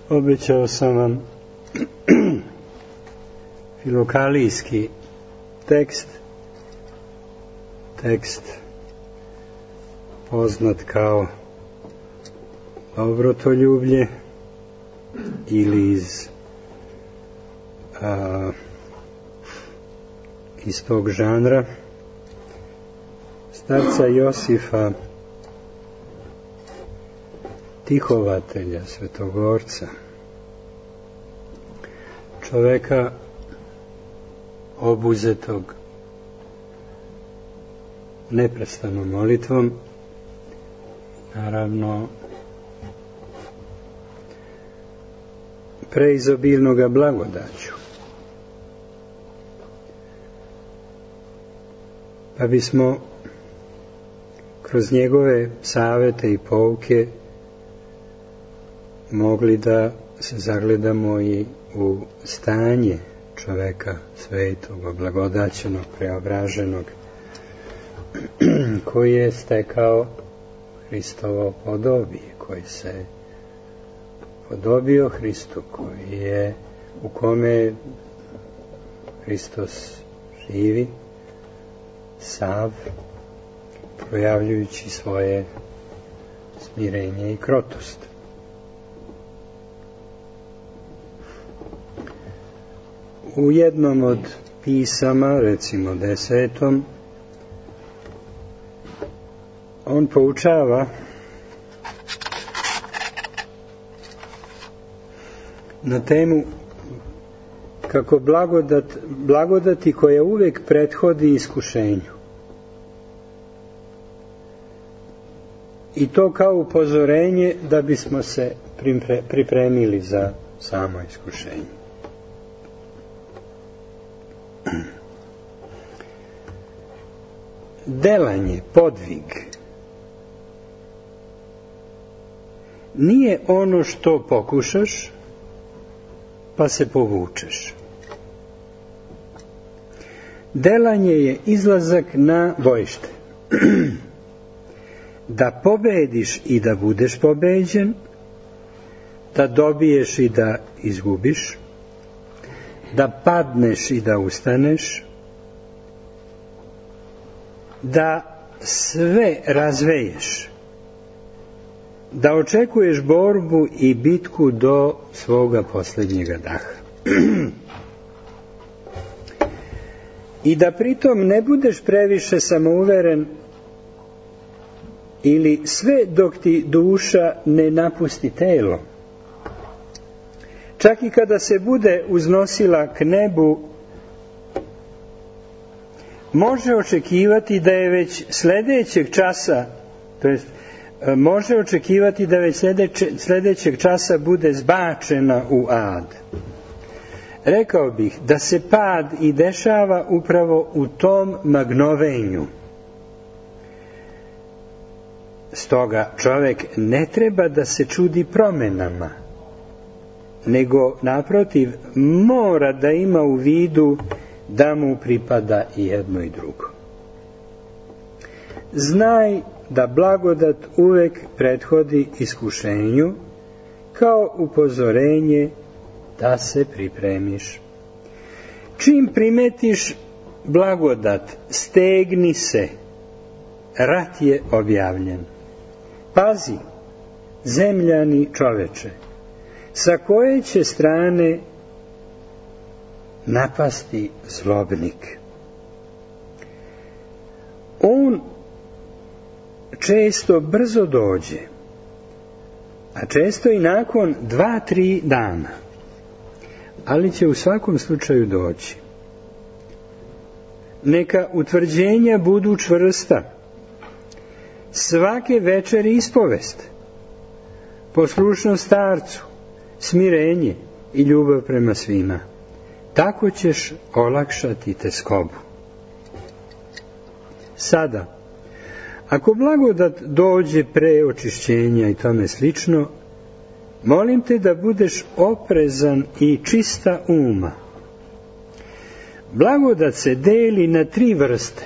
Obećao sam vam filokalijski tekst poznat kao Dobrotoljublje ili iz tog žanra starca Josifa Tihovatelja, Svetogorca, čoveka obuzetog neprestanom molitvom, naravno preizobilnoga blagodaću. Pa bismo kroz njegove savete i pouke mogli da se zagledamo i u stanje čoveka svetog, blagodaćenog, preobraženog, koji je stekao Hristovo podobije, koji se podobio Hristu, u kome Hristos živi sav, projavljujući svoje smirenje i krotost. U jednom od pisama, recimo 10. on poučava na temu kako blagodati koja uvijek prethodi iskušenju. I to kao upozorenje da bismo se pripremili za samo iskušenje. Delanje, podvig, nije ono što pokušaš pa se povučeš. Delanje je izlazak na bojište. Da pobediš i da budeš pobeđen, da dobiješ i da izgubiš, da padneš i da ustaneš, da sve razveješ, da očekuješ borbu i bitku do svoga posljednjega daha. I da pritom ne budeš previše samouveren ili sve dok ti duša ne napusti telo. Čak i kada se bude uznosila k nebu, može očekivati da je već sljedećeg časa, može očekivati da već sljedećeg časa bude zbačena u ad. Rekao bih da se pad i dešava upravo u tom magnovenju. Stoga čovjek ne treba da se čudi promjenama, nego naprotiv mora da ima u vidu da mu pripada i jedno i drugo. Znaj da blagodat uvek prethodi iskušenju kao upozorenje da se pripremiš. Čim primetiš blagodat, stegni se, rat je objavljen. Pazi, zemljani čoveče, sa koje će strane napasti zlobnik. On često brzo dođe, a često i nakon 2-3 dana, ali će u svakom slučaju doći. Neka utvrđenja budu čvrsta, svake večeri ispovest, poslušnost starcu, smirenje i ljubav prema svima. Tako ćeš olakšati teskobu. Sada, ako blagodat dođe pre očišćenja i tome slično, molim te da budeš oprezan i čista uma. Blagodat se deli na 3 vrste: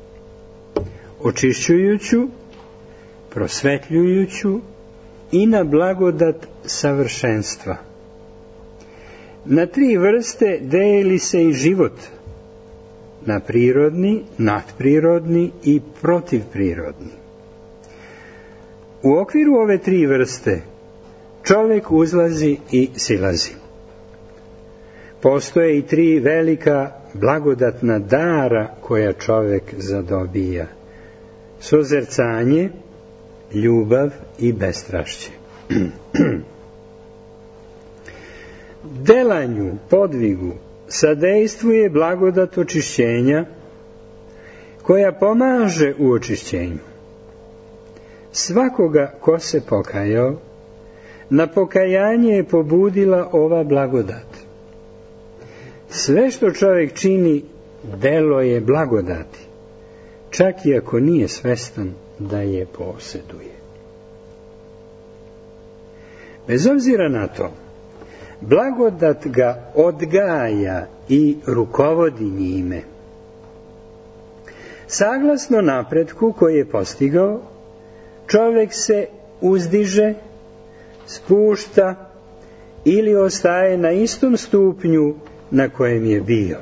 očišćujuću, prosvetljujuću i na blagodat savršenstva. Na 3 vrste deli se i život. Na prirodni, nadprirodni i protivprirodni. U okviru ove 3 vrste čovjek uzlazi i silazi. Postoje i 3 velika blagodatna dara koja čovjek zadobija. Sozercanje, ljubav i bestrašće. Delanju, podvigu, sadejstvuje blagodat očišćenja koja pomaže u očišćenju. Svakoga ko se pokajao, na pokajanje je pobudila ova blagodat. Sve što čovjek čini, delo je blagodati, čak i ako nije svestan da je posjeduje. Bez obzira na to, blagodat ga odgaja i rukovodi njime. Saglasno napretku koji je postigao, čovjek se uzdiže, spušta ili ostaje na istom stupnju na kojem je bio.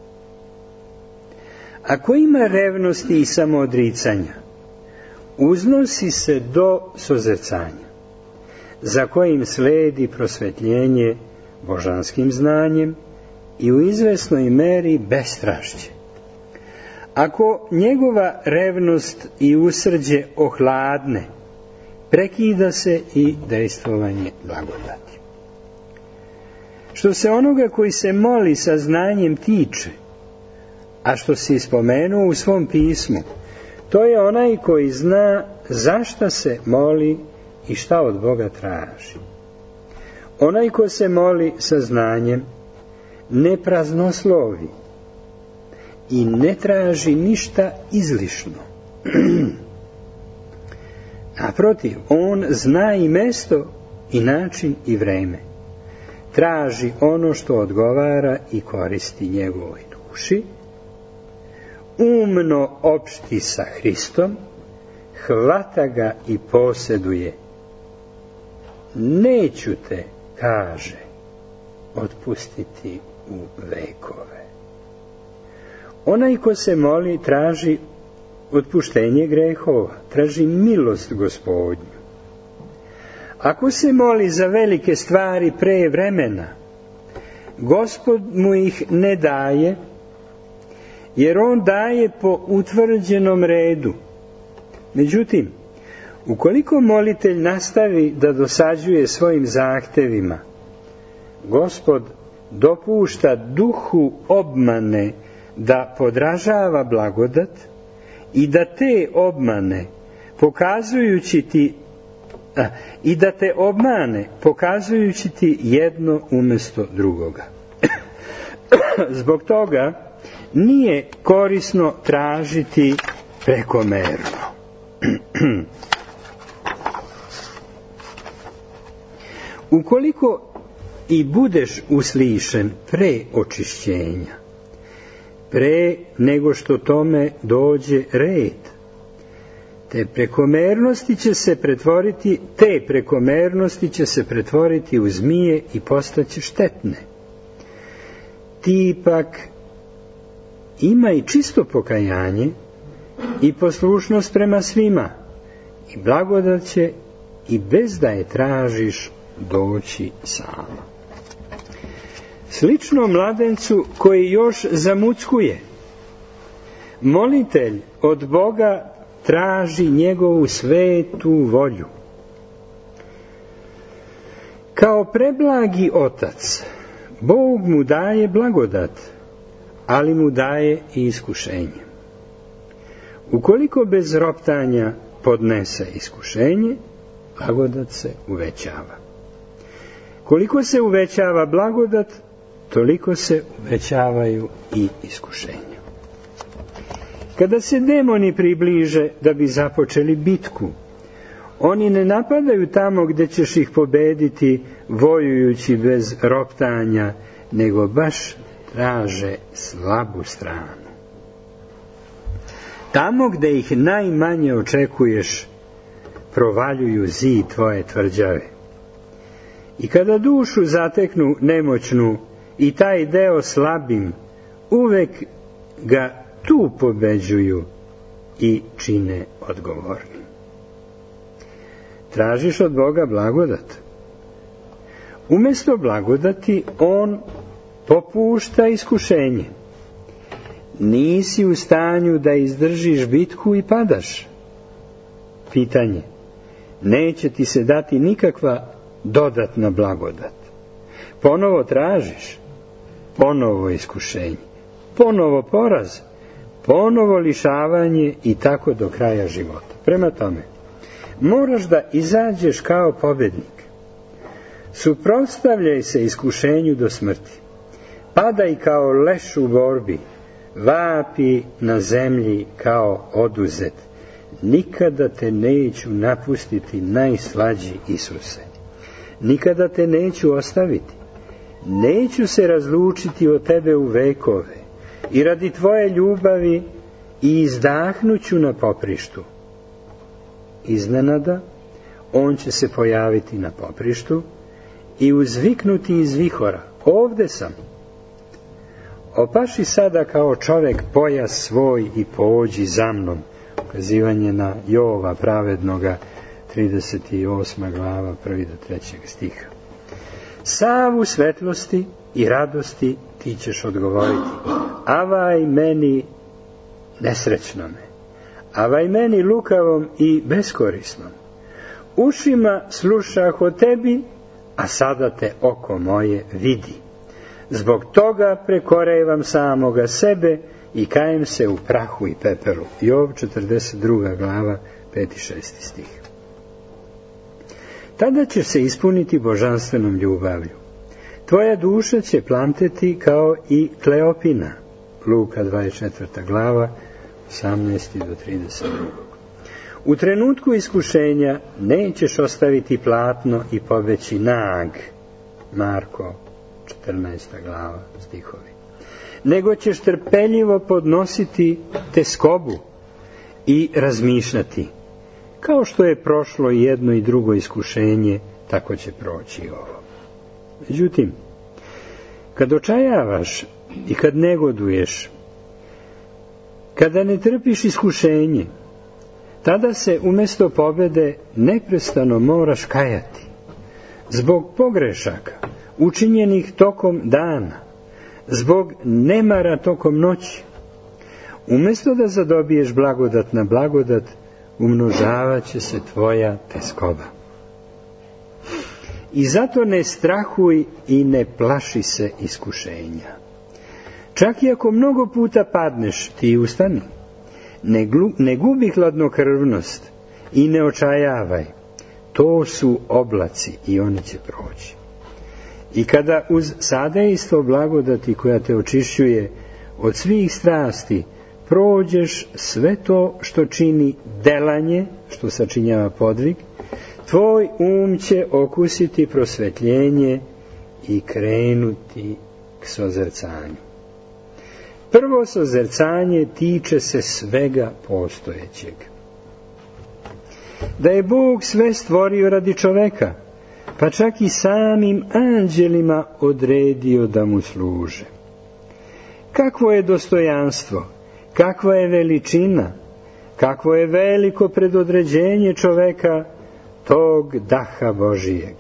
Ako ima revnosti i samoodricanja, uznosi se do sozercanja, za kojim sledi prosvetljenje božanskim znanjem i u izvesnoj meri bestrašće. Ako njegova revnost i usrđe ohladne, prekida se i dejstvovanje blagodati. Što se onoga koji se moli sa znanjem tiče, a što si spomenuo u svom pismu, to je onaj koji zna zašta se moli i šta od Boga traži. Onaj ko se moli sa znanjem ne praznoslovi i ne traži ništa izlišno. Naprotiv, on zna i mesto i način i vreme. Traži ono što odgovara i koristi njegovoj duši, umno opšti sa Hristom, hvata ga i posjeduje. Neću te, kaže, otpustiti u vekove. Onaj ko se moli traži otpuštenje grehova, traži milost Gospodnju. Ako se moli za velike stvari pre vremena, Gospod mu ih ne daje, jer on daje po utvrđenom redu. Međutim, ukoliko molitelj nastavi da dosađuje svojim zahtevima, Gospod dopušta duhu obmane da podražava blagodat i da te obmane pokazujući ti jedno umjesto drugoga. Zbog toga nije korisno tražiti prekomerno. Ukoliko i budeš uslišen pre očišćenja, pre nego što tome dođe red, te prekomernosti će se pretvoriti u zmije i postaće štetne. Ti ipak imaj čisto pokajanje i poslušnost prema svima, i blagodat će i bez da je tražiš doći sama. Slično mladencu koji još zamuckuje, molitelj od Boga traži njegovu svetu volju. Kao preblagi otac, Bog mu daje blagodat, ali mu daje i iskušenje. Ukoliko bez roptanja podnese iskušenje, blagodat se uvećava. Koliko se uvećava blagodat, toliko se uvećavaju i iskušenja. Kada se demoni približe da bi započeli bitku, oni ne napadaju tamo gdje ćeš ih pobediti vojujući bez roptanja, nego baš traže slabu stranu. Tamo gdje ih najmanje očekuješ, provaljuju zid tvoje tvrđave. I kada dušu zateknu nemoćnu, i taj deo slabim, uvek ga tu pobeđuju i čine odgovornim. Tražiš od Boga blagodat. Umesto blagodati on popušta iskušenje. Nisi u stanju da izdržiš bitku i padaš. Pitanje: neće ti se dati nikakva dodatna blagodat. Ponovo tražiš, ponovo iskušenje, ponovo poraz, ponovo lišavanje i tako do kraja života. Prema tome, moraš da izađeš kao pobednik. Suprotstavljaj se iskušenju do smrti. Padaj kao leš u borbi, vapi na zemlji kao oduzet. Nikada te neću napustiti, najslađi Isuse. Nikada te neću ostaviti. Neću se razlučiti od tebe u vekove i radi tvoje ljubavi i izdahnuću na poprištu. Iznenada on će se pojaviti na poprištu i uzviknuti iz vihora: ovde sam. Opaši sada kao čovek pojas svoj i pođi za mnom. Ukazivanje na Jova pravednoga, 38. glava, 1. do 3. stiha. Sav u svetlosti i radosti ti ćeš odgovoriti: avaj meni nesrećnome, avaj meni lukavom i beskorisnom. Ušima slušah o tebi, a sada te oko moje vidi. Zbog toga prekorevam samoga sebe i kajem se u prahu i pepelu. Jov, 42. glava, 5. i 6. stih. Tada ćeš se ispuniti božanstvenom ljubavlju. Tvoja duša će planteti kao i Kleopina. Luka, 24. glava, 18. do 32. U trenutku iskušenja nećeš ostaviti platno i pobeći nag. Marko, 14. glava, stihovi. Nego ćeš trpeljivo podnositi teskobu i razmišljati: kao što je prošlo jedno i drugo iskušenje, tako će proći i ovo. Međutim, kad očajavaš i kad negoduješ, kada ne trpiš iskušenje, tada se umjesto pobede neprestano moraš kajati zbog pogrešaka učinjenih tokom dana, zbog nemara tokom noći. Umjesto da zadobiješ blagodat na blagodat, umnožavat će se tvoja teskoba. I zato ne strahuj i ne plaši se iskušenja. Čak i ako mnogo puta padneš, ti ustani. Ne gubi hladnokrvnost i ne očajavaj. To su oblaci i oni će proći. I kada uz sadejstvo blagodati koja te očišćuje od svih strasti prođeš sve to što čini delanje, što sačinjava podvig, tvoj će okusiti prosvetljenje i krenuti k sozrcanju. Prvo sozrcanje tiče se svega postojećeg. Da je Bog sve stvorio radi čoveka, pa čak i samim anđelima odredio da mu služe. Kakvo je dostojanstvo, kakva je veličina, kakvo je veliko predodređenje čoveka, tog daha Božijeg.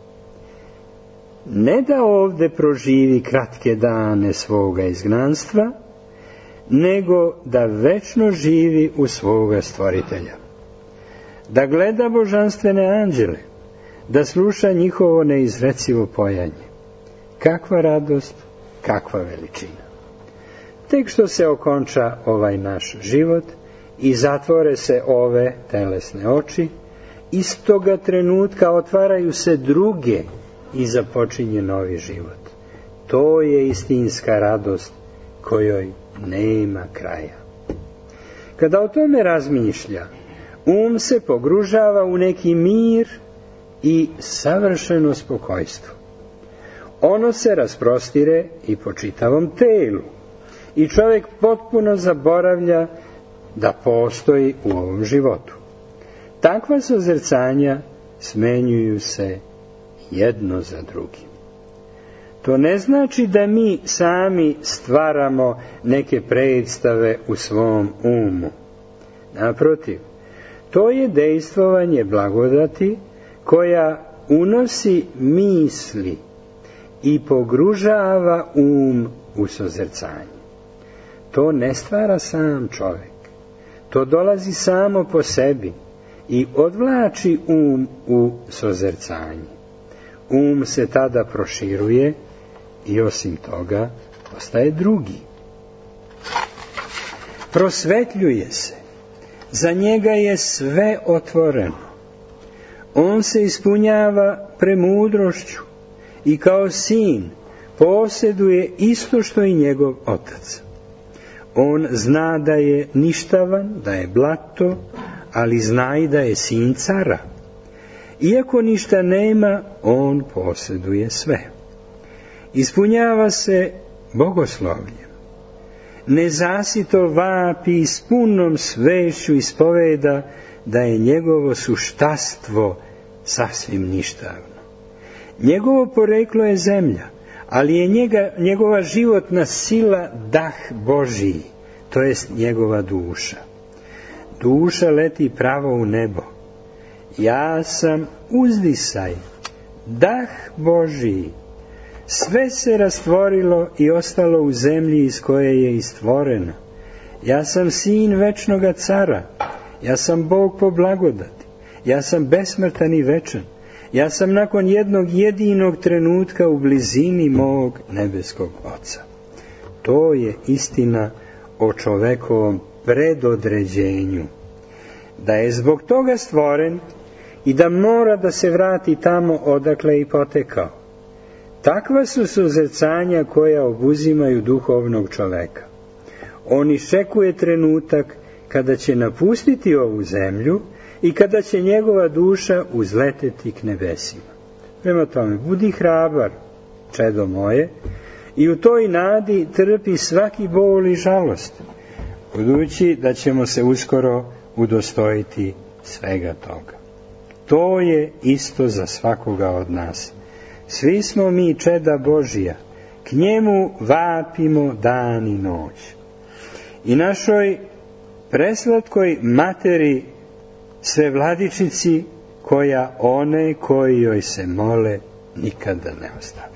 Ne da ovde proživi kratke dane svoga izgnanstva, nego da večno živi u svoga stvoritelja. Da gleda božanstvene anđele, da sluša njihovo neizrecivo pojanje. Kakva radost, kakva veličina. Tek što se okonča ovaj naš život i zatvore se ove telesne oči, istoga trenutka otvaraju se druge i započinje novi život. To je istinska radost kojoj nema kraja. Kada o tome razmišlja, se pogružava u neki mir i savršeno spokojstvo. Ono se rasprostire i po čitavom telu i čovjek potpuno zaboravlja da postoji u ovom životu. Takva sozrcanja smenjuju se jedno za drugim. To ne znači da mi sami stvaramo neke predstave u svom umu. Naprotiv, to je dejstvovanje blagodati koja unosi misli i pogružava u sozrcanje. To ne stvara sam čovjek. To dolazi samo po sebi i odvlači u sozrcanje. Se tada proširuje i osim toga postaje drugi. Prosvetljuje se. Za njega je sve otvoreno. On se ispunjava premudrošću i kao sin posjeduje isto što i njegov otac. On zna da je ništavan, da je blato, ali zna i da je sin cara. Iako ništa nema, on posjeduje sve. Ispunjava se bogoslovljem. Nezasito vapi s punom svešću ispoveda da je njegovo suštastvo sasvim ništavno. Njegovo poreklo je zemlja, ali je njegova životna sila dah Božiji, to jest njegova duša. Duša leti pravo u nebo. Ja sam uzdisaj, dah Božiji. Sve se rastvorilo i ostalo u zemlji iz koje je istvoreno. Ja sam sin večnoga cara. Ja sam Bog po blagodati. Ja sam besmrtan i večan. Ja sam nakon jednog jedinog trenutka u blizini mog nebeskog Oca. To je istina o čovekovom predodređenju. Da je zbog toga stvoren i da mora da se vrati tamo odakle i potekao. Takva su suzrcanja koja obuzimaju duhovnog čoveka. On iščekuje trenutak kada će napustiti ovu zemlju i kada će njegova duša uzleteti k nebesima. Prema tome, budi hrabar, čedo moje, i u toj nadi trpi svaki bol i žalost, budući da ćemo se uskoro udostojiti svega toga. To je isto za svakoga od nas. Svi smo mi čeda Božija, k njemu vapimo dan i noć. I našoj preslatkoj materi Svevladičici, koja one koji joj se mole nikada ne ostavlja.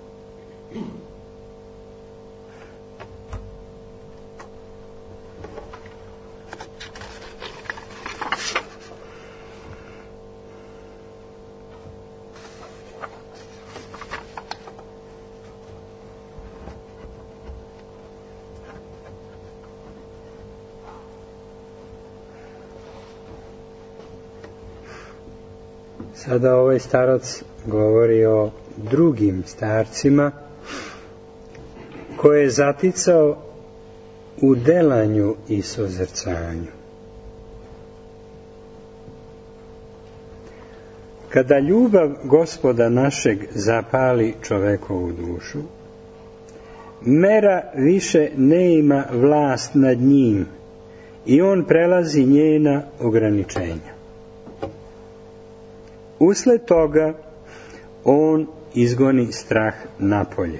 Sada ovaj starac govori o drugim starcima koje je zaticao u delanju i sozrcanju. Kada ljubav Gospoda našeg zapali čovekovu dušu, mera više ne ima vlast nad njim i on prelazi njena ograničenja. Usled toga on izgoni strah napolje.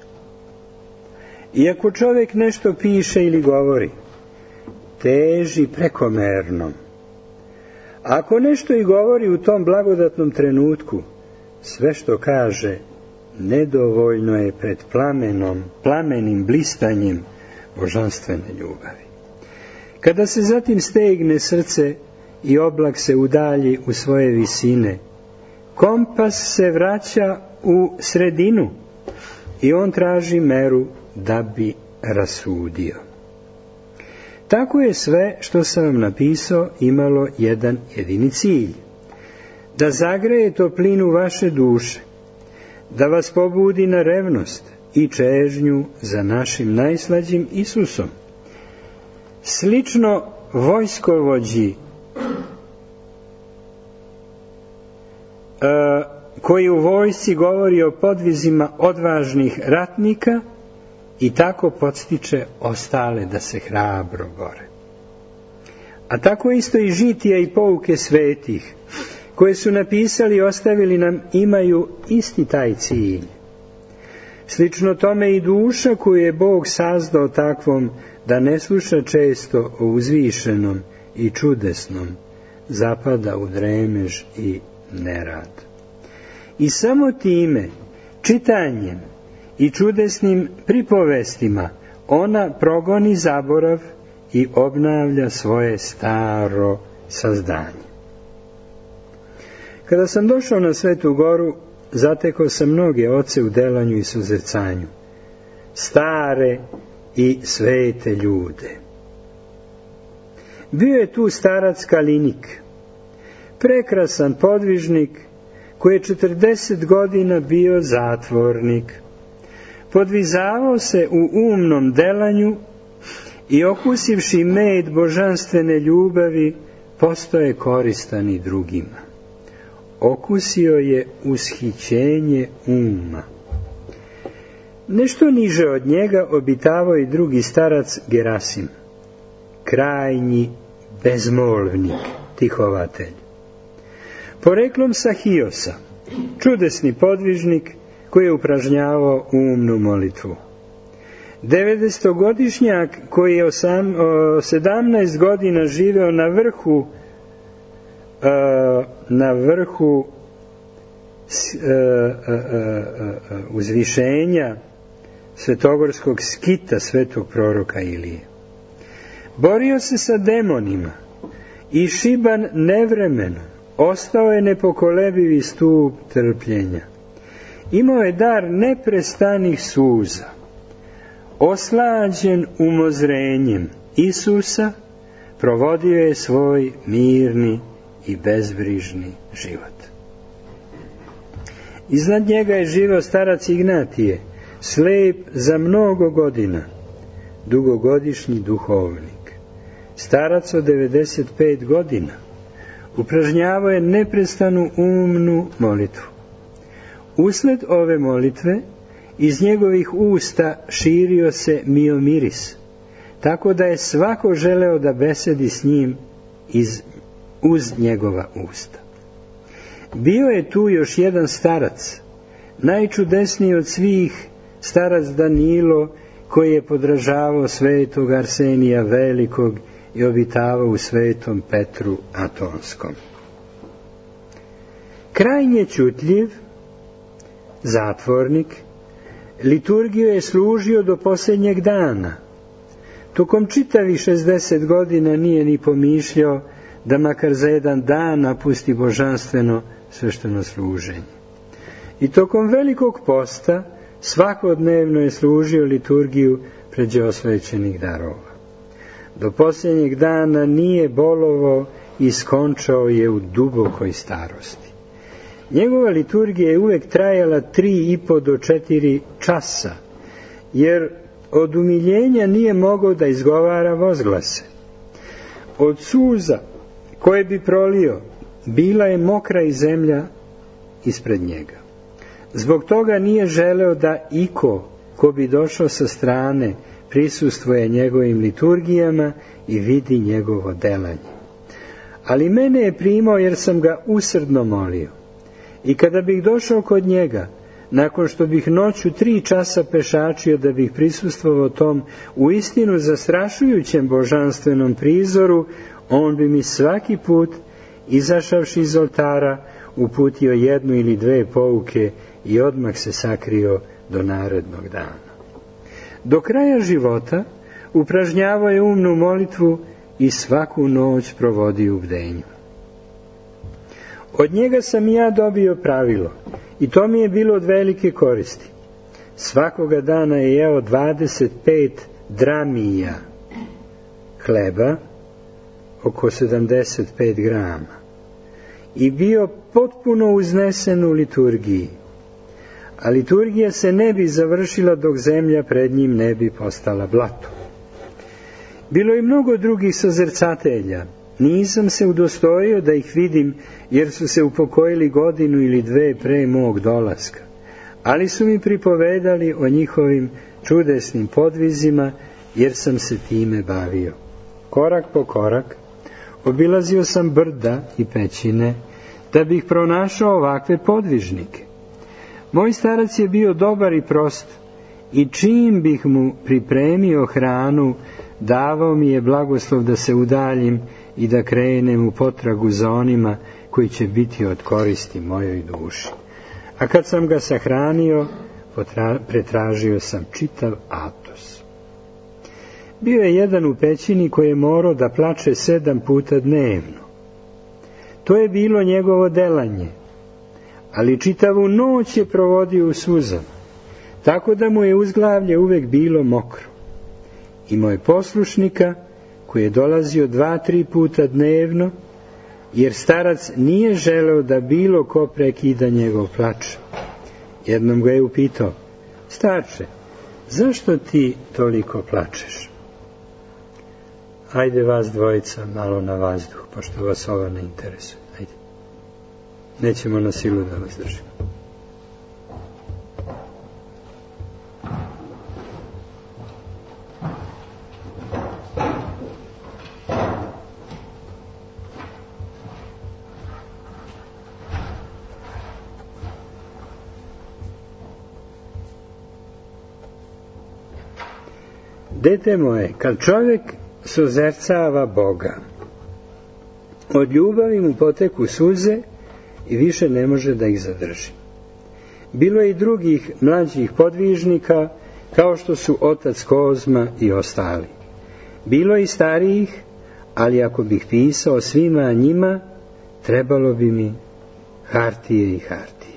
Iako čovjek nešto piše ili govori, teži prekomernom. Ako nešto i govori u tom blagodatnom trenutku, sve što kaže nedovoljno je pred plamenim blistanjem božanstvene ljubavi. Kada se zatim stegne srce i oblak se udalji u svoje visine, kompas se vraća u sredinu i on traži meru da bi rasudio. Tako je sve što sam vam napisao imalo jedan jedini cilj. Da zagreje toplinu vaše duše, da vas pobudi na revnost i čežnju za našim najslađim Isusom. Slično vojskovođi koji u vojsci govori o podvizima odvažnih ratnika i tako podstiče ostale da se hrabro bore. A tako isto i žitija i pouke svetih, koje su napisali i ostavili nam, imaju isti taj cilj. Slično tome i duša koju je Bog sazdao takvom da ne sluša često o uzvišenom i čudesnom, zapada u dremež i nerad. I samo time, čitanjem i čudesnim pripovestima, ona progoni zaborav i obnavlja svoje staro sazdanje. Kada sam došao na Svetu Goru, zatekao sam mnoge oce u delanju i suzrcanju, stare i svete ljude. Bio je tu starac Kalinik, prekrasan podvižnik koji je 40 godina bio zatvornik. Podvizavao se u umnom delanju i okusivši med božanstvene ljubavi, postoje koristan i drugima. Okusio je ushićenje uma. Nešto niže od njega obitavao i drugi starac Gerasim, krajnji bezmolvnik, tihovatelj. Poreklom sa Hiosa, čudesni podvižnik koji je upražnjavao umnu molitvu. 90-godišnjak koji je 17 godina živeo na vrhu uzvišenja svetogorskog skita svetog proroka Ilije. Borio se sa demonima i šiban nevremeno, ostao je nepokolebivi stup trpljenja. Imao je dar neprestanih suza. Oslađen umozrenjem Isusa, provodio je svoj mirni i bezbrižni život. Iznad njega je živeo starac Ignatije, slep za mnogo godina, dugogodišnji duhovnik. Starac od 95 godina, upražnjavao je neprestanu umnu molitvu. Usled ove molitve, iz njegovih usta širio se miomiris, tako da je svako želeo da besedi s njim uz njegova usta. Bio je tu još jedan starac, najčudesniji od svih, starac Danilo, koji je podražavao svetog Arsenija Velikog i obitavao u svetom Petru Atonskom. Krajnje ćutljiv, zatvornik, liturgiju je služio do posljednjeg dana. Tokom čitavih 60 godina nije ni pomišljao da makar za jedan dan napusti božanstveno svešteno služenje. I tokom velikog posta svakodnevno je služio liturgiju pređe osvećenih darova. Do posljednjeg dana nije bolovao i skončao je u dubokoj starosti. Njegova liturgija je uvek trajala 3,5 do 4 časa, jer od umiljenja nije mogao da izgovara vozglase. Od suza koje bi prolio, bila je mokra i zemlja ispred njega. Zbog toga nije želeo da iko, ko bi došao sa strane, prisustvuje njegovim liturgijama i vidi njegovo delanje. Ali mene je primao jer sam ga usrdno molio. I kada bih došao kod njega, nakon što bih noću 3 časa pešačio da bih prisustvovao tom uistinu zastrašujućem božanstvenom prizoru, on bi mi svaki put, izašavši iz oltara, uputio 1 ili 2 pouke i odmah se sakrio do narednog dana. Do kraja života upražnjavao je umnu molitvu i svaku noć provodio u bdenju. Od njega sam ja dobio pravilo i to mi je bilo od velike koristi. Svakoga dana je jeo 25 dramija hleba, oko 75 grama, i bio potpuno uznesen u liturgiji. A liturgija se ne bi završila dok zemlja pred njim ne bi postala blato. Bilo je mnogo drugih sozrcatelja. Nisam se udostojio da ih vidim, jer su se upokojili 1 ili 2 pre mog dolaska. Ali su mi pripovedali o njihovim čudesnim podvizima, jer sam se time bavio. Korak po korak obilazio sam brda i pećine, da bih pronašao ovakve podvižnike. Moj starac je bio dobar i prost i čim bih mu pripremio hranu, davao mi je blagoslov da se udaljim i da krenem u potragu za onima koji će biti od koristi mojoj duši. A kad sam ga sahranio, pretražio sam čitav Atos. Bio je jedan u pećini koji je morao da plače 7 puta dnevno. To je bilo njegovo delanje, ali čitavu noć je provodio u suzama, tako da mu je uzglavlje uvek bilo mokro. Imao je poslušnika koji je dolazio 2-3 puta dnevno, jer starac nije želeo da bilo ko prekida njegov plač. Jednom ga je upitao: starče, zašto ti toliko plačeš? Ajde vas dvojica malo na vazduh, pošto vas ova ne interesuje. Ajde. Nećemo na silu da vas držimo. Dete moje, kad čovjek sozercava Boga, od ljubavi mu poteku suze i više ne može da ih zadrži. Bilo je i drugih mlađih podvižnika, kao što su otac Kozma i ostali. Bilo je i starijih, ali ako bih pisao svima njima, trebalo bi mi hartije i hartije.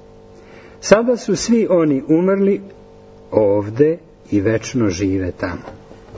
Sada su svi oni umrli ovde i večno žive tamo.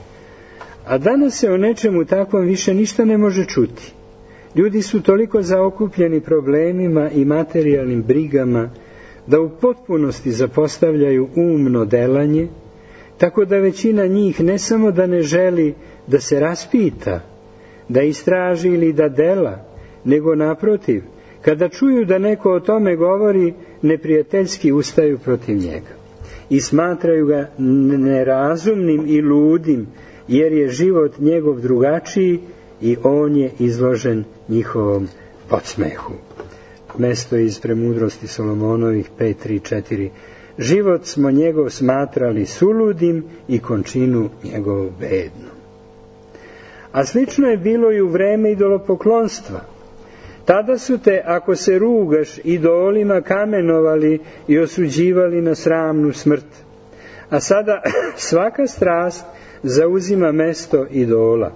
A danas se o nečemu takvom više ništa ne može čuti. Ljudi su toliko zaokupljeni problemima i materijalnim brigama da u potpunosti zapostavljaju umno delanje, tako da većina njih ne samo da ne želi da se raspita, da istraži ili da dela, nego naprotiv, kada čuju da neko o tome govori, neprijateljski ustaju protiv njega i smatraju ga nerazumnim i ludim, jer je život njegov drugačiji i on je izložen njihovom podsmehu. Mesto iz Premudrosti Solomonovih 5.3.4. Život smo njegov smatrali suludim i končinu njegovu bednu. A slično je bilo i u vreme idolopoklonstva. Tada su te, ako se rugaš, idolima kamenovali i osuđivali na sramnu smrt. A sada svaka strast zauzima mesto idola.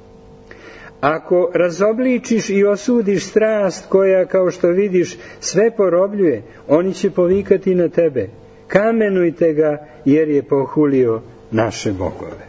Ako razobličiš i osudiš strast koja, kao što vidiš, sve porobljuje, oni će povikati na tebe: kamenujte ga, jer je pohulio naše bogove.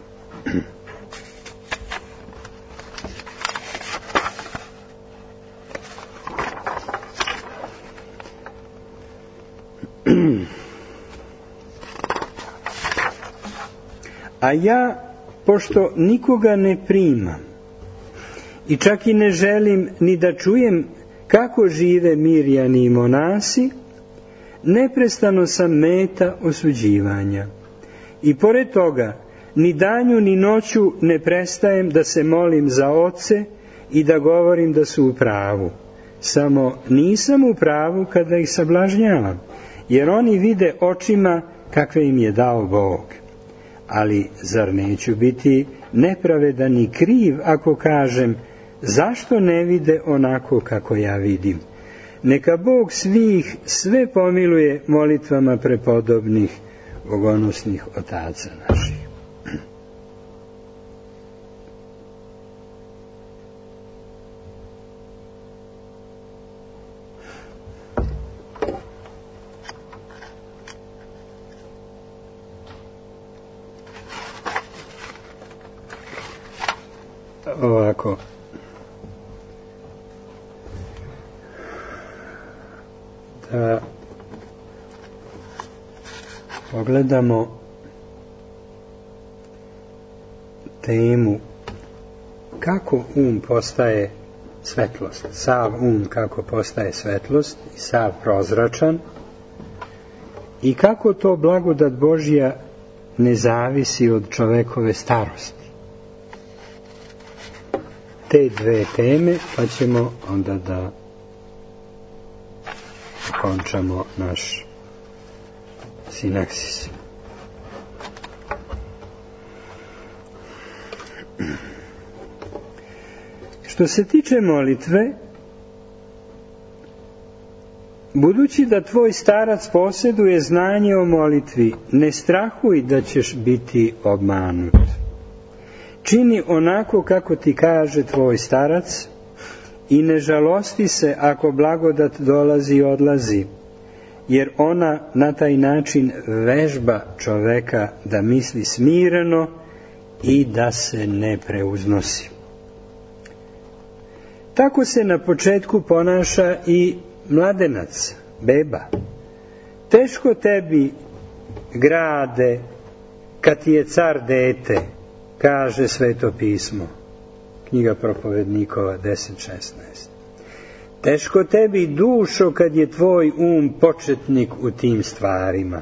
A ja, pošto nikoga ne primam i čak i ne želim ni da čujem kako žive Mirjani i monasi, neprestano sam meta osuđivanja. I pored toga, ni danju ni noću ne prestajem da se molim za oce i da govorim da su u pravu. Samo nisam u pravu kada ih sablažnjavam, jer oni vide očima kakve im je dao Bog. Ali zar neću biti nepravedan i kriv ako kažem: zašto ne vide onako kako ja vidim? Neka Bog svih sve pomiluje molitvama prepodobnih bogonosnih otaca naših. Ovako, da pogledamo temu kako postaje svetlost, sav kako postaje svetlost i sav prozračan, i kako to blagodat Božja ne zavisi od čovekove starosti. Te dve teme, pa ćemo onda da končamo naš sinaksis. Što se tiče molitve, budući da tvoj starac posjeduje znanje o molitvi, ne strahuj da ćeš biti obmanut. Čini onako kako ti kaže tvoj starac i ne žalosti se ako blagodat dolazi i odlazi, jer ona na taj način vežba čoveka da misli smireno i da se ne preuznosi. Tako se na početku ponaša i mladenac, beba. Teško tebi, grade, kad ti je car dete, kaže Sveto pismo. Knjiga Propovednikova 10.16. Teško tebi, dušo, kad je tvoj početnik u tim stvarima.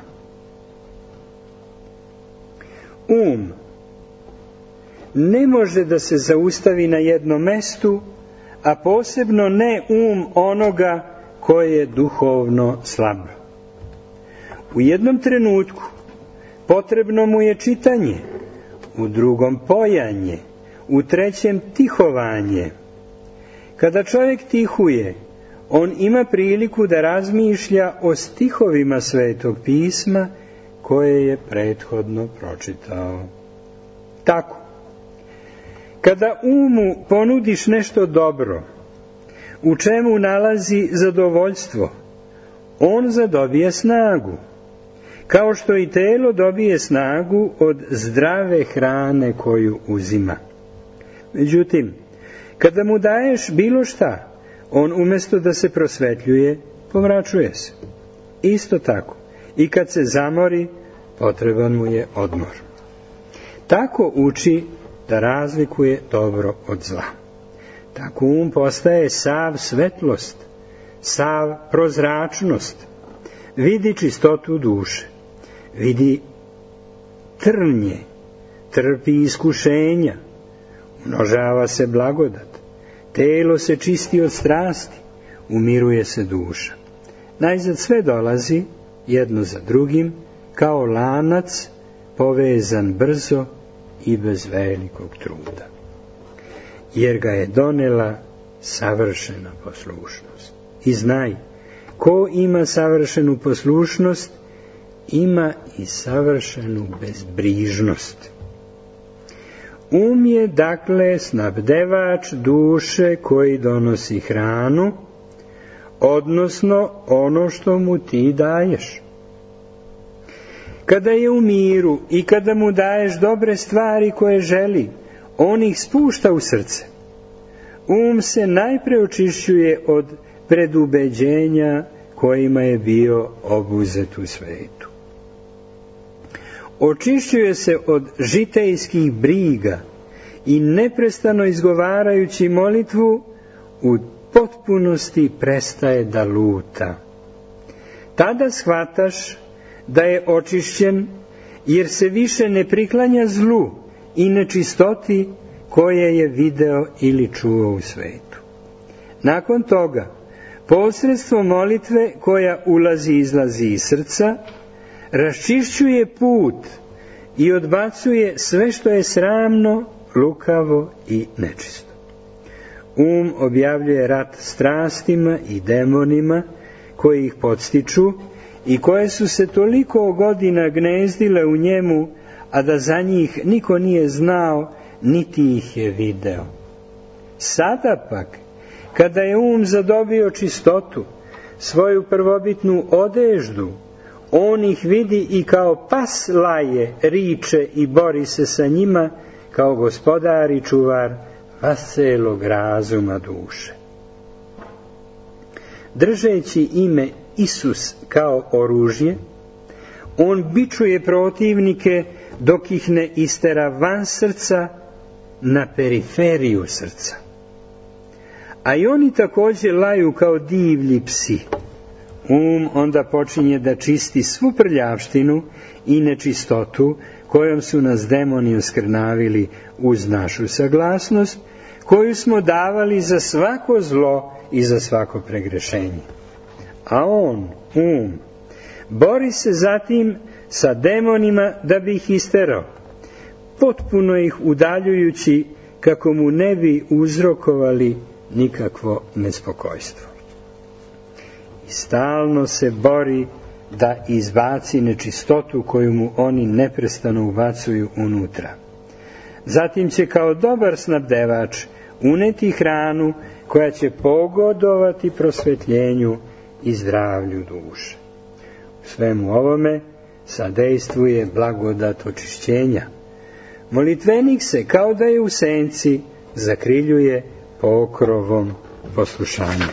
Ne može da se zaustavi na jednom mestu, a posebno ne onoga koje je duhovno slab. U jednom trenutku potrebno mu je čitanje, u drugom pojanje, u trećem tihovanje. Kada čovjek tihuje, on ima priliku da razmišlja o stihovima Svetog pisma koje je prethodno pročitao. Tako, kada umu ponudiš nešto dobro, u čemu nalazi zadovoljstvo, on zadobije snagu, kao što i telo dobije snagu od zdrave hrane koju uzima. Međutim, kada mu daješ bilo šta, on umjesto da se prosvetljuje, pomračuje se. Isto tako, i kad se zamori, potreban mu je odmor. Tako uči da razlikuje dobro od zla. Tako postaje sav svetlost, sav prozračnost, vidi čistotu duše, vidi trnje, trpi iskušenja, množava se blagodat, telo se čisti od strasti, umiruje se duša. Najzad sve dolazi jedno za drugim, kao lanac povezan brzo i bez velikog truda, jer ga je donela savršena poslušnost. I znaj, ko ima savršenu poslušnost, ima i savršenu bezbrižnost. Je dakle snabdevač duše koji donosi hranu, odnosno ono što mu ti daješ. Kada je u miru i kada mu daješ dobre stvari koje želi, on ih spušta u srce. Se najpre očišćuje od predubeđenja kojima je bio obuzet u svetu. Očišćuje se od žitejskih briga i neprestano izgovarajući molitvu u potpunosti prestaje da luta. Tada shvataš da je očišćen, jer se više ne priklanja zlu i nečistoti koje je video ili čuo u svetu. Nakon toga, posredstvom molitve koja ulazi i izlazi iz srca, raščišćuje put i odbacuje sve što je sramno, lukavo i nečisto. Objavljuje rat strastima i demonima koji ih podstiču i koje su se toliko godina gnezdile u njemu, a da za njih niko nije znao, niti ih je video. Sada pak, kada je zadobio čistotu, svoju prvobitnu odeždu, on ih vidi i kao pas laje, riče i bori se sa njima, kao gospodar i čuvar veselog razuma duše. Držeći ime Isus kao oružje, on bičuje protivnike dok ih ne istera van srca na periferiju srca. A i oni također laju kao divlji psi. Onda počinje da čisti svu prljavštinu i nečistotu kojom su nas demoni uskrnavili uz našu saglasnost, koju smo davali za svako zlo i za svako pregrešenje. A Bori se zatim sa demonima da bi ih isterao, potpuno ih udaljujući kako mu ne bi uzrokovali nikakvo nespokojstvo. I stalno se bori da izbaci nečistotu koju mu oni neprestano ubacuju unutra. Zatim će kao dobar snabdevač uneti hranu koja će pogodovati prosvetljenju i zdravlju duše. U svemu ovome sadejstvuje blagodat očišćenja. Molitvenik se, kao da je u senci, zakriljuje pokrovom poslušanja.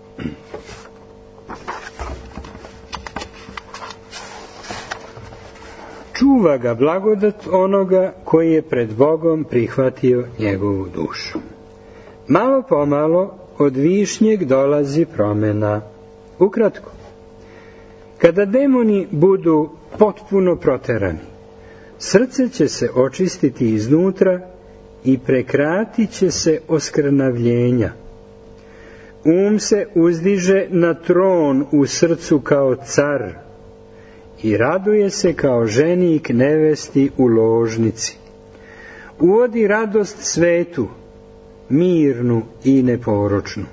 Čuva ga blagodat onoga koji je pred Bogom prihvatio njegovu dušu. Malo pomalo od višnjeg dolazi promjena. Ukratko, kada demoni budu potpuno proterani, srce će se očistiti iznutra i prekratit će se oskrnavljenja. Se uzdiže na tron u srcu kao car i raduje se kao ženik nevesti u ložnici. Uvodi radost svetu, mirnu i neporočnu.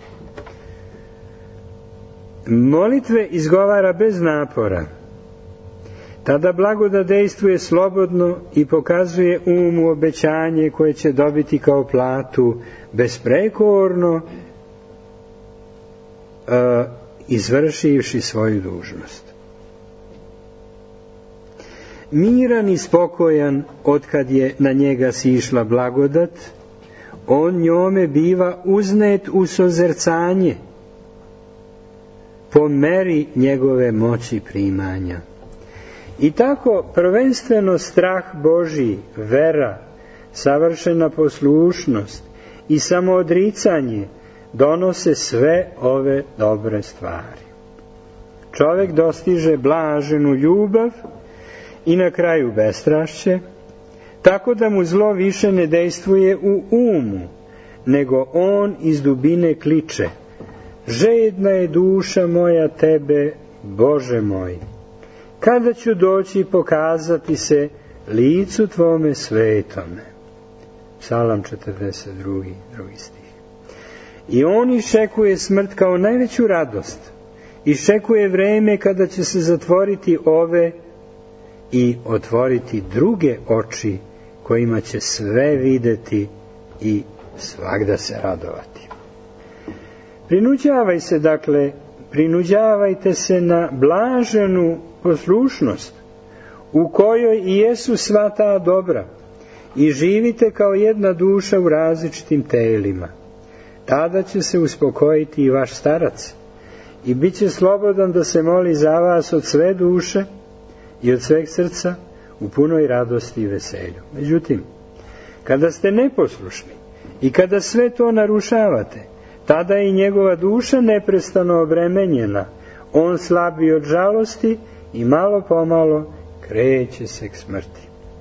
Molitve izgovara bez napora. Tada blagodat dejstvuje slobodno i pokazuje umu obećanje koje će dobiti kao platu, besprekorno izvršivši svoju dužnost. Miran i spokojan otkad je na njega sišla blagodat, on njome biva uznet u sozercanje po meri njegove moći primanja. I tako prvenstveno strah Božji, vera, savršena poslušnost i samoodricanje donose sve ove dobre stvari. Čovjek dostiže blaženu ljubav i na kraju bestrašće, tako da mu zlo više ne dejstvuje u umu, nego on iz dubine kliče: žedna je duša moja tebe, Bože moj, kada ću doći pokazati se licu tvome svetome. Psalam 42. stih. I on iščekuje smrt kao najveću radost, iščekuje vreme kada će se zatvoriti ove i otvoriti druge oči kojima će sve videti i svagda se radovati. Prinuđavajte se na blaženu poslušnost u kojoj i jesu sva ta dobra i živite kao jedna duša u različitim telima. Tada će se uspokojiti i vaš starac i bit će slobodan da se moli za vas od sve duše i od sveg srca u punoj radosti i veselju. Međutim, kada ste neposlušni i kada sve to narušavate, tada je i njegova duša neprestano obremenjena, on slabi od žalosti i malo pomalo kreće se k smrti.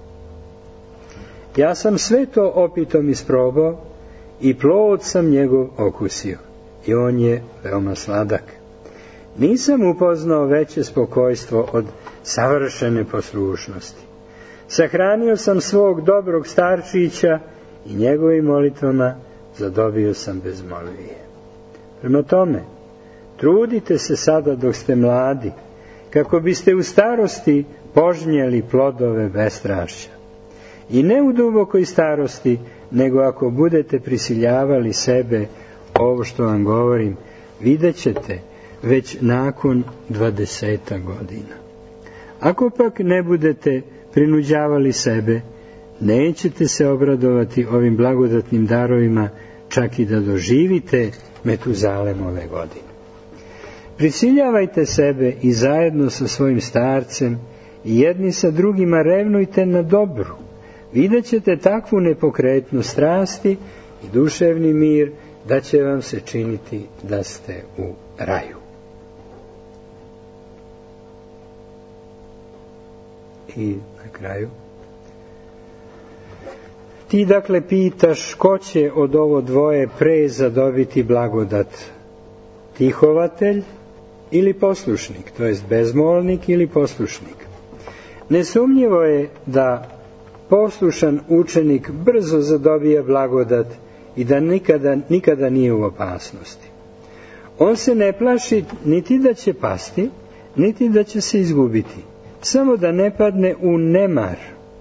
Ja sam sve to opitom isprobao i plod sam njegov okusio i on je veoma sladak. Nisam upoznao veće spokojstvo od savršene poslušnosti. Sahranio sam svog dobrog starčića i njegovim molitvama zadobio sam bezmolivije. Prema tome, trudite se sada dok ste mladi, kako biste u starosti požnjeli plodove bestrašća. I ne u dubokoj starosti, nego ako budete prisiljavali sebe, ovo što vam govorim, vidjet ćete već nakon 20 godina. Ako pak ne budete prinuđavali sebe, nećete se obradovati ovim blagodatnim darovima, čak i da doživite Metuzalemove godine. Prisiljavajte sebe i zajedno sa svojim starcem i jedni sa drugima revnujte na dobru. Vidjet ćete takvu nepokretnost strasti i duševni mir da će vam se činiti da ste u raju. I na kraju, ti dakle pitaš ko će od ovo dvoje pre zadobiti blagodat, tihovatelj ili poslušnik, to jest bezmolnik ili poslušnik. Nesumnjivo je da poslušan učenik brzo zadobija blagodat i da nikada nije u opasnosti. On se ne plaši niti da će pasti, niti da će se izgubiti, samo da ne padne u nemar.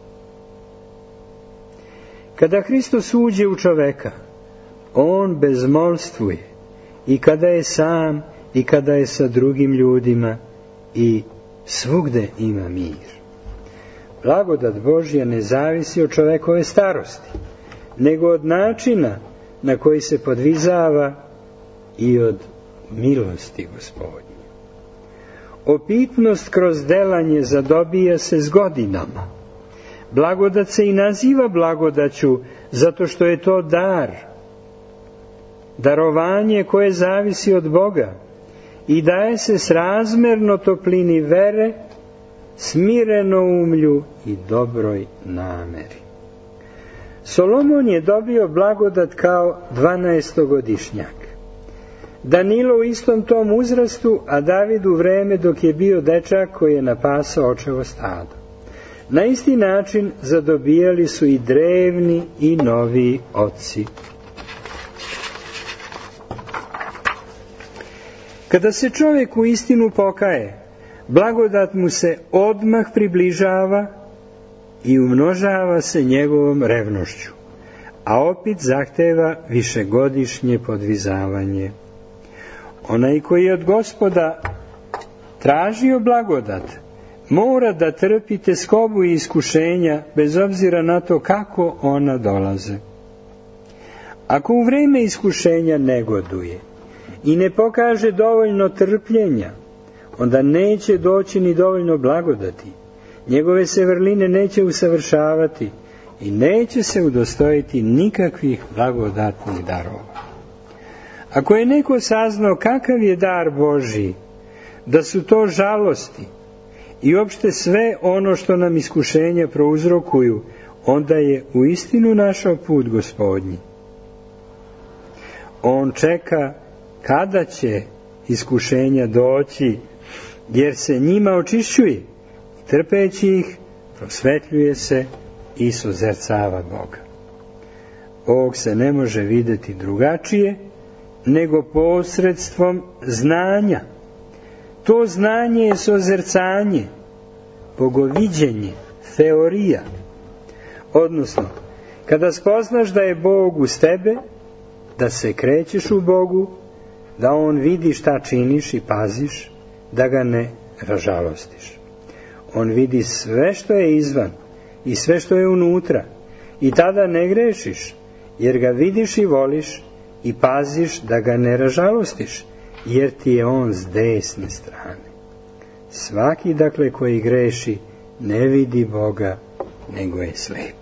Kada Hristos uđe u čoveka, on bezmolstvuje i kada je sam i kada je sa drugim ljudima i svugde ima mir. Blagodat Božja ne zavisi od čovekove starosti, nego od načina na koji se podvizava i od milosti Gospodnje. Opitnost kroz delanje zadobija se s godinama. Blagodat se i naziva blagodaću zato što je to dar, darovanje koje zavisi od Boga i daje se srazmerno toplini vere, smirenoummlju i dobroj nameri. Solomon je dobio blagodat kao 12-godišnjak. Danilo u istom tom uzrastu, a David u vreme dok je bio dečak koji je napasao očevo stado. Na isti način zadobijali su i drevni i novi oci. Kada se čovjek u istinu pokaje, blagodat mu se odmah približava i umnožava se njegovom revnošću, a opet zahteva višegodišnje podvizavanje. Onaj koji je od Gospoda tražio blagodat, mora da trpi teskobu i iskušenja, bez obzira na to kako ona dolaze. Ako u vreme iskušenja negoduje i ne pokaže dovoljno trpljenja, onda neće doći ni dovoljno blagodati. Njegove se vrline neće usavršavati i neće se udostojiti nikakvih blagodatnih darova. Ako je neko saznao kakav je dar Božji, da su to žalosti i opšte sve ono što nam iskušenja prouzrokuju, onda je u istinu našao put Gospodnji. On čeka kada će iskušenja doći, jer se njima očišćuje, trpeći ih, prosvetljuje se i sozercava Boga. Bog se ne može videti drugačije, nego posredstvom znanja. To znanje je sozercanje, bogoviđenje, teorija. Odnosno, kada spoznaš da je Bog uz tebe, da se krećeš u Bogu, da On vidi šta činiš i paziš, da ga ne ražalostiš. On vidi sve što je izvan i sve što je unutra i tada ne grešiš, jer ga vidiš i voliš i paziš da ga ne ražalostiš, jer ti je on s desne strane. Svaki, dakle, koji greši, ne vidi Boga, nego je slep.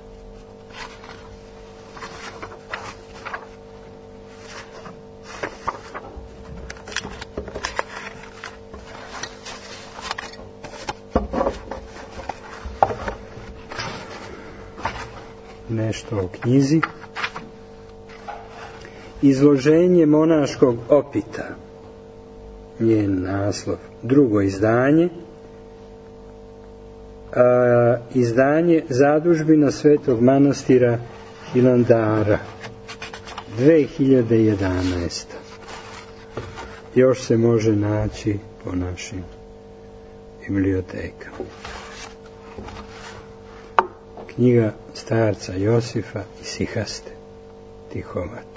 Nešto o knjizi. Izloženje monaškog opita, njen naslov, drugo izdanje, izdanje Zadužbina Svetog manastira Hilandara, 2011. Još se može naći po našim bibliotekama. Knjiga starca Josifa i Sihaste, tihovatelj.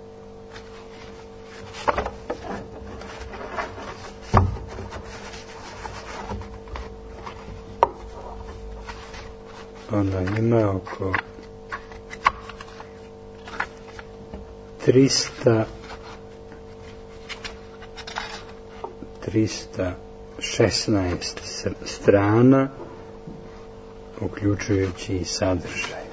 Ona ima oko 316 strana, uključujući i sadržaj.